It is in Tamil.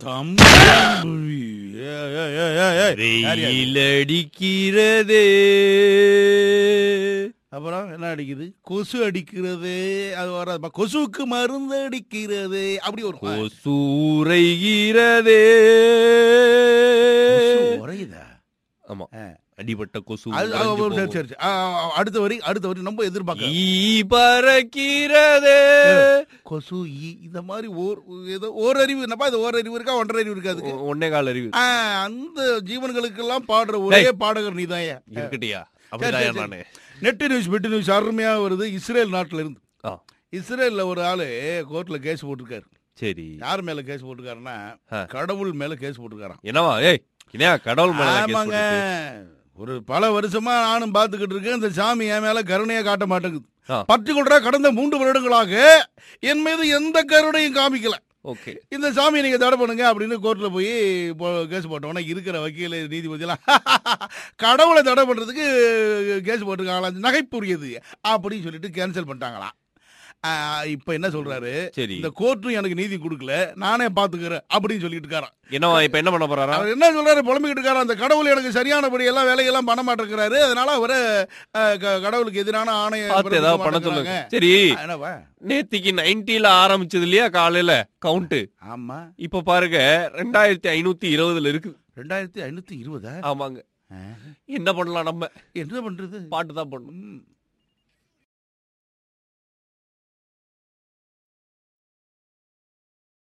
வெயில் அடிக்கிறதே. அப்புறம் என்ன அடிக்குது? கொசு அடிக்கிறது. அது வராது. கொசுவுக்கு மருந்து அடிக்கிறது. அப்படி ஒரு கொசு உரைகிறதே. உரையுதா? ஆமா, அடிபட்ட கொசு. சரி, அடுத்த வரி நம்ம எதிர்பார்க்க. ஈ பறக்கிறதே. கொசு ஈ இந்த மாதிரி ஏதோ ஓரறிவு என்னப்பா? இது ஓரறிவு இருக்கா, ஒன்றரை அறிவு இருக்கா? அதுக்கு 1.25 அறிவு. அந்த ஜீவன்களுக்கெல்லாம் பாடுற ஒரே பாடகர் நீதான் இருக்கட்டியா? அப்படிதான் நானு. நெட் நியூஸ் அருமையா வருது. இஸ்ரேல் நாட்டுல இருந்து. இஸ்ரேல்ல ஒரு ஆளு கோர்ட்ல கேஸ் போட்டிருக்காரு. சரி, யார் மேல கேஸ் போட்டிருக்காருன்னா கடவுள் மேல கேஸ் போட்டிருக்காராம். என்னவா? கடவுள் மேல? ஆமாங்க. ஒரு பல வருஷமா நானும் பாத்துக்கிட்டு இருக்கேன். இந்த சாமி என் மேல கருணையா காட்ட மாட்டேங்குது. பர்டிகுலரா கடந்த 3 வருடங்களாக என் மீது எந்த கருணையும் காமிக்கல. ஓகே, இந்த சாமி நீங்க தடை பண்ணுங்க அப்படின்னு கோர்ட்ல போய் கேஸ் போட்டோம்னா இருக்கிற வக்கீல் நீதிபதி எல்லாம் கடவுளை தடை பண்றதுக்கு கேஸ் போட்டிருக்காங்களா, நகைப்புரியது அப்படின்னு சொல்லிட்டு கேன்சல் பண்ணிட்டாங்களாம். இப்ப என்ன சொல்றாரு? சரி, இந்த கோர்ட்டும் எனக்கு நீதி கொடுக்கல, நானே பாத்துக்கிறேன் அப்படின்னு சொல்லிட்டு இருக்காராம். என்னவா இப்ப என்ன பண்ண போறாரா? அவர் என்ன சொல்றாரு? புலம்பிக்கிட்டு இருக்காரு. அந்த கடவுள் எனக்கு சரியானபடி எல்லாம் வேலையெல்லாம் பண்ண மாட்டேங்கிறாரு, அதனால அவரை கடவுளுக்கு எதிரான ஆணையை பண்ண சொல்லுங்க. சரி, என்னவா நேத்திக்கு 90ல ஆரம்பிச்சது இல்லையா காலையில கவுண்ட்? ஆமா, இப்ப பாருங்க 2520 இருக்கு. 2520? ஆமாங்க. என்ன பண்ணலாம்? நம்ம என்ன பண்றது? பாட்டு தான் பண்ணணும்.